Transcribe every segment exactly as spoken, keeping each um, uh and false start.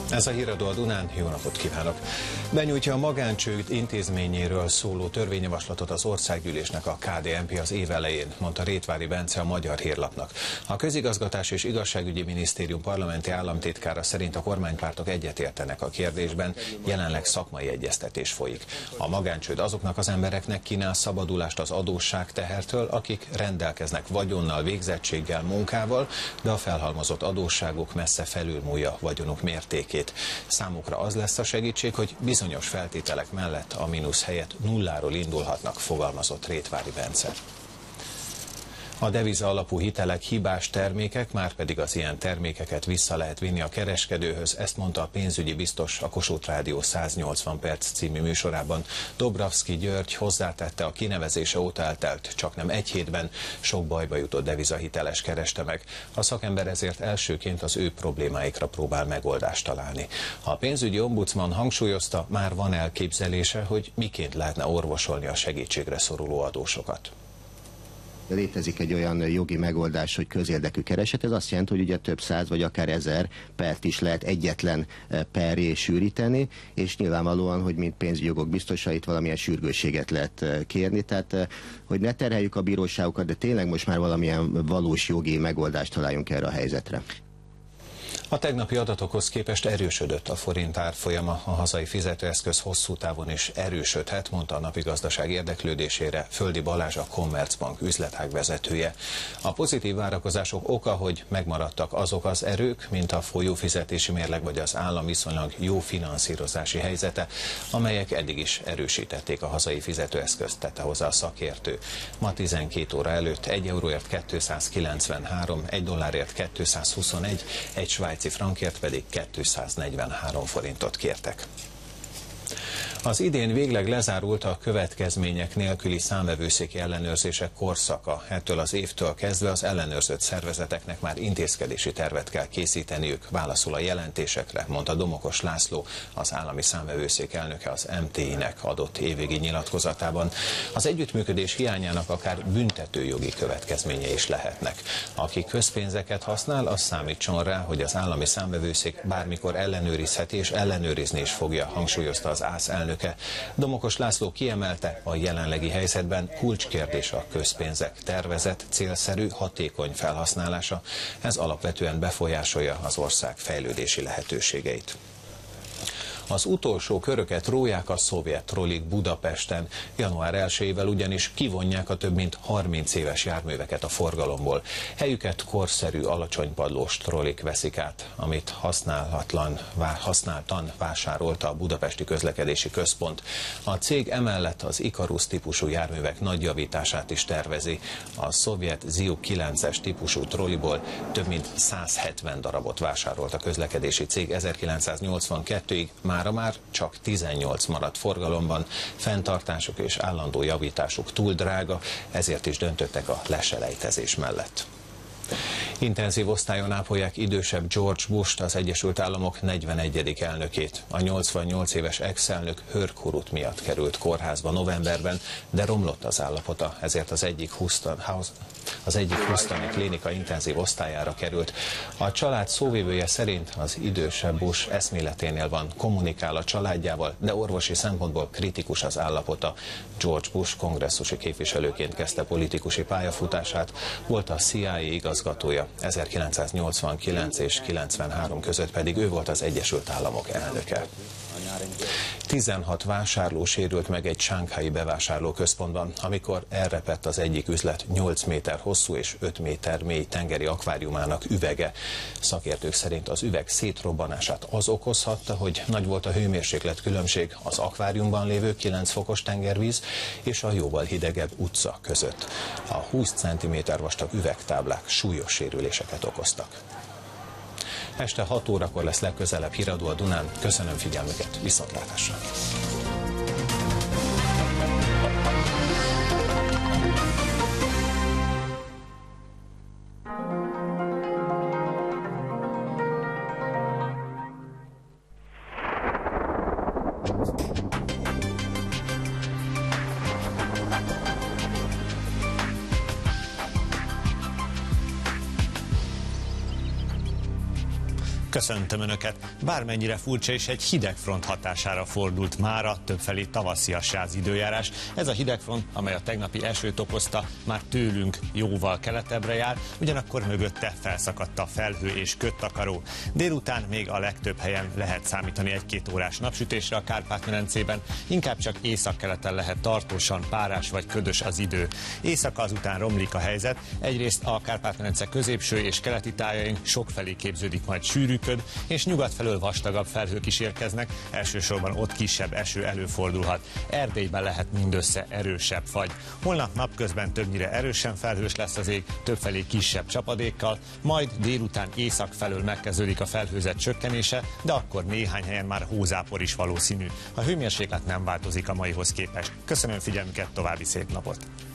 Ez a Híradó a Dunán, jó napot kívánok! Benyújtja a magáncsőd intézményéről szóló törvényjavaslatot az országgyűlésnek a ká dé en pé az év elején, mondta Rétvári Bence a Magyar Hírlapnak. A Közigazgatás és Igazságügyi Minisztérium parlamenti államtitkára szerint a kormánypártok egyetértenek a kérdésben, jelenleg szakmai egyeztetés folyik. A magáncsőd azoknak az embereknek kínál szabadulást az adósságtehertől, akik rendelkeznek vagyonnal, végzettséggel, munkával, de a felhalmozott adósságuk messze felülmúlja vagyonuk mértékét. Számukra az lesz a segítség, hogy bizonyos feltételek mellett a mínusz helyett nulláról indulhatnak, fogalmazott Rétvári Bence. A deviza alapú hitelek hibás termékek, már pedig az ilyen termékeket vissza lehet vinni a kereskedőhöz, ezt mondta a pénzügyi biztos a Kossuth Rádió száznyolcvan perc című műsorában. Dobravszky György hozzátette, a kinevezése óta eltelt csaknem egy hétben sok bajba jutott devizahiteles kereste meg. A szakember ezért elsőként az ő problémáikra próbál megoldást találni. A pénzügyi ombudsman hangsúlyozta, már van elképzelése, hogy miként lehetne orvosolni a segítségre szoruló adósokat. Létezik egy olyan jogi megoldás, hogy közérdekű kereset, ez azt jelenti, hogy ugye több száz vagy akár ezer pert is lehet egyetlen perré sűríteni, és nyilvánvalóan, hogy mint pénzügyi biztosait valamilyen sürgősséget lehet kérni, tehát hogy ne terheljük a bíróságokat, de tényleg most már valamilyen valós jogi megoldást találjunk erre a helyzetre. A tegnapi adatokhoz képest erősödött a forint árfolyama, a hazai fizetőeszköz hosszú távon is erősödhet, mondta a napi gazdaság érdeklődésére Földi Balázs, a Commerzbank üzletág vezetője. A pozitív várakozások oka, hogy megmaradtak azok az erők, mint a folyófizetési mérleg vagy az állam viszonylag jó finanszírozási helyzete, amelyek eddig is erősítették a hazai fizetőeszközt, tette hozzá a szakértő. Ma tizenkét óra előtt egy euróért kétszázkilencvenhárom, egy dollárért kétszázhuszonegy, egy svájci frankért pedig kétszáznegyvenhárom forintot kértek. Az idén végleg lezárult a következmények nélküli számvevőszéki ellenőrzések korszaka. Ettől az évtől kezdve az ellenőrzött szervezeteknek már intézkedési tervet kell készíteniük, válaszol a jelentésekre, mondta Domokos László, az állami számvevőszék elnöke az em té i-nek adott évvégi nyilatkozatában. Az együttműködés hiányának akár büntetőjogi következményei is lehetnek. Aki közpénzeket használ, az számítson rá, hogy az állami számvevőszék bármikor ellenőrizheti és ellenőrizni is fogja, hangsúlyozta az ÁSZ elnöke. Domokos László kiemelte, a jelenlegi helyzetben kulcskérdés a közpénzek tervezett, célszerű, hatékony felhasználása. Ez alapvetően befolyásolja az ország fejlődési lehetőségeit. Az utolsó köröket róják a szovjet trollik Budapesten. január elsejével ugyanis kivonják a több mint harminc éves járműveket a forgalomból. Helyüket korszerű, alacsonypadlós trollik veszik át, amit használatlan, használtan vásárolta a Budapesti Közlekedési Központ. A cég emellett az Ikarus típusú járművek nagy javítását is tervezi. A szovjet Ziu kilences típusú trolliból több mint százhetven darabot vásárolt a közlekedési cég ezerkilencszáznyolcvankettőig, mára már csak tizennyolc maradt forgalomban, fenntartásuk és állandó javításuk túl drága, ezért is döntöttek a leselejtezés mellett. Intenzív osztályon ápolják idősebb George Bush-t, az Egyesült Államok negyvenegyedik elnökét. A nyolcvannyolc éves ex-elnők hőrkurut miatt került kórházba novemberben, de romlott az állapota, ezért az egyik Houston, House, az egyik Houstoni klinika intenzív osztályára került. A család szóvivője szerint az idősebb Bush eszméleténél van, kommunikál a családjával, de orvosi szempontból kritikus az állapota. George Bush kongresszusi képviselőként kezdte politikusi pályafutását, volt a cé i á igazgatója, ezerkilencszáznyolcvankilenc és kilencvenhárom között pedig ő volt az Egyesült Államok elnöke. tizenhat vásárló sérült meg egy sánghái bevásárlóközpontban, amikor elrepett az egyik üzlet nyolc méter hosszú és öt méter mély tengeri akváriumának üvege. Szakértők szerint az üveg szétrobbanását az okozhatta, hogy nagy volt a hőmérséklet különbség az akváriumban lévő kilenc fokos tengervíz és a jóval hidegebb utca között. A húsz centiméter vastag üvegtáblák súlyos sérüléseket okoztak. Este hat órakor lesz legközelebb Híradó a Dunán. Köszönöm figyelmüket, viszontlátásra! Köszöntöm Önöket! Bármennyire furcsa is, egy hidegfront hatására fordult mára többfelé tavasziassá időjárás. Ez a hidegfront, amely a tegnapi esőt okozta, már tőlünk jóval keletebbre jár, ugyanakkor mögötte felszakadt a felhő és köttakaró. Délután még a legtöbb helyen lehet számítani egy-két órás napsütésre a Kárpát-medencében, inkább csak északkeleten lehet tartósan párás vagy ködös az idő. Éjszaka azután romlik a helyzet, egyrészt a Kárpát-medence középső és keleti tájain sokfelé képződik majd sűrű köd, és nyugat felől vastagabb felhők is érkeznek, elsősorban ott kisebb eső előfordulhat. Erdélyben lehet mindössze erősebb fagy. Holnap napközben többnyire erősen felhős lesz az ég, többfelé kisebb csapadékkal, majd délután észak felől megkezdődik a felhőzet csökkenése, de akkor néhány helyen már hózápor is valószínű. A hőmérséklet nem változik a maihoz képest. Köszönöm figyelmüket, további szép napot!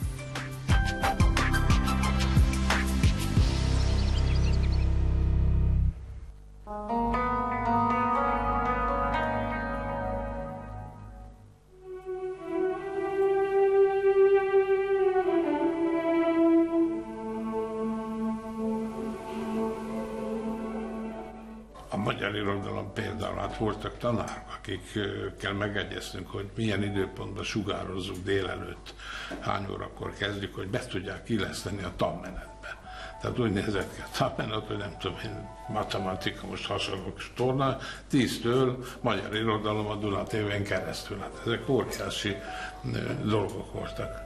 A magyar irodalom például, hát voltak tanárok, akikkel megegyeztünk, hogy milyen időpontban sugározzuk délelőtt, hány órakor kezdjük, hogy be tudják illeszteni a tanmenetbe. Tehát úgy nézett ki a tanmenet, hogy nem tudom én, matematika, most hasonlók torna, tíztől magyar irodalom a Duna té vén keresztül. Hát ezek óriási dolgok voltak.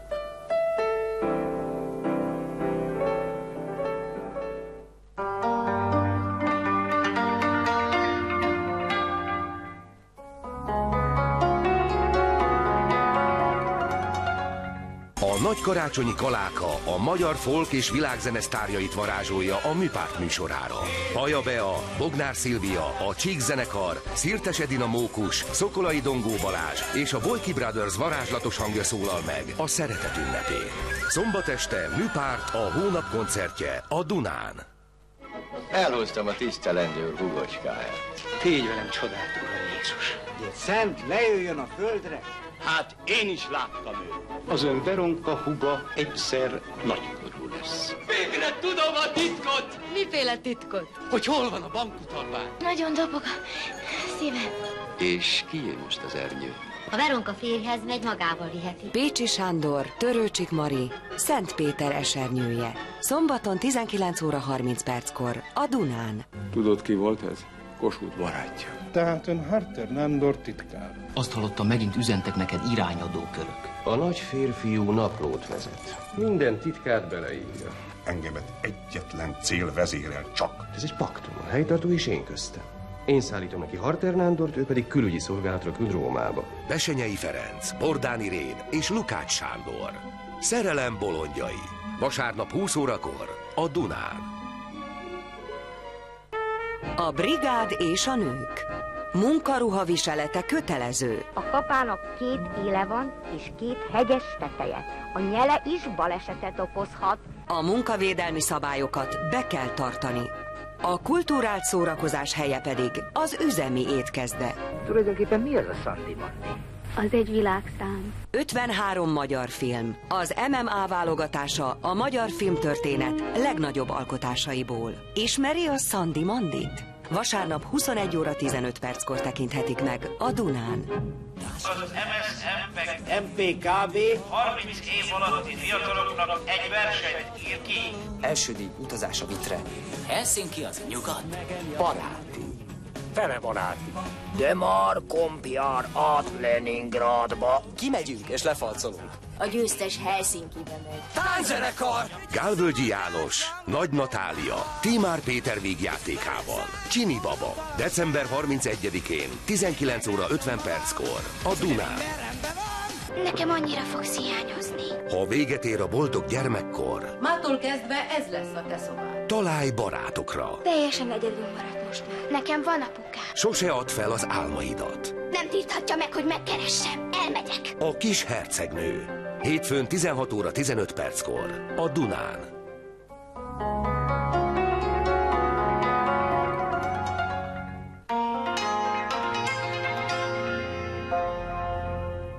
A nagy karácsonyi kaláka a magyar folk és világzene sztárjait varázsolja a Műpárt műsorára. Baja Bea, Bognár Szilvia, a Csík zenekar, Szirtes Edina Mókus, Szokolai Dongó Balázs és a Boyki Brothers varázslatos hangja szólal meg a szeretet ünnepén. Szombat este Műpárt, a hónap koncertje a Dunán. Elhoztam a tisztelendő úr hugocskáját. Tégy velem csodált, Uram Jézus! Egy szent lejöjjön a földre! Hát én is láttam őt. Az ön Veronka huga egyszer nagykorú lesz. Végre tudom a titkot! Miféle titkot? Hogy hol van a bankutalvány? Nagyon dobog a szívem. És ki jön most az ernyő? A Veronka férjhez megy, magával viheti. Pécsi Sándor, Törőcsik Mari, Szent Péter esernyője. Szombaton tizenkilenc óra harminc perckor a Dunán. Tudod, ki volt ez? Kossuth barátja. Tehát ön Harter Nándor titkár. Azt hallottam, megint üzentek neked irányadó körök. A nagy férfiú naplót vezet. Minden titkát beleírja. Engemet egyetlen cél vezérel csak. Ez egy paktum, a helytartó és én köztem. Én szállítom neki Harter Nándort, ő pedig külügyi szolgálatra küld Rómába. Besenyei Ferenc, Bordán Irén és Lukács Sándor. Szerelem bolondjai. Vasárnap húsz órakor a Dunán. A brigád és a nők. Munkaruha viselete kötelező. A kapának két éle van és két hegyes teteje. A nyele is balesetet okozhat. A munkavédelmi szabályokat be kell tartani. A kulturált szórakozás helye pedig az üzemi étkezde. Tulajdonképpen mi az a Sandy Mandy? Az egy világszám. ötvenhárom magyar film. Az em em á válogatása a magyar filmtörténet legnagyobb alkotásaiból. Ismeri a Sandy Mandit? Vasárnap huszonegy óra tizenöt perckor tekinthetik meg a Dunán. Az em es em em pé ká bé harminc év alatti fiataloknak egy versenyt ír ki. Első díj utazás a Vitre. Helsinki az nyugat. Baráti. Fele baráti. De már kompjár át Leningradba. Kimegyünk és lefalcolunk. A győztes Helsinkibe megy. Tánczenekar! Gálvölgyi János, Nagy Natália, Tímár Péter vígjátékával. Csini Baba. december harmincegyedikén, tizenkilenc óra ötven perckor a Dunán. Nekem annyira fogsz hiányozni. Ha véget ér a boldog gyermekkor, Mától kezdve ez lesz a te szobád. találj barátokra. Teljesen egyedül maradt most már. Nekem van apukám. Sose add fel az álmaidat. Nem tilthatja meg, hogy megkeressem. Elmegyek. A kis hercegnő. Hétfőn tizenhat óra tizenöt perckor a Dunán.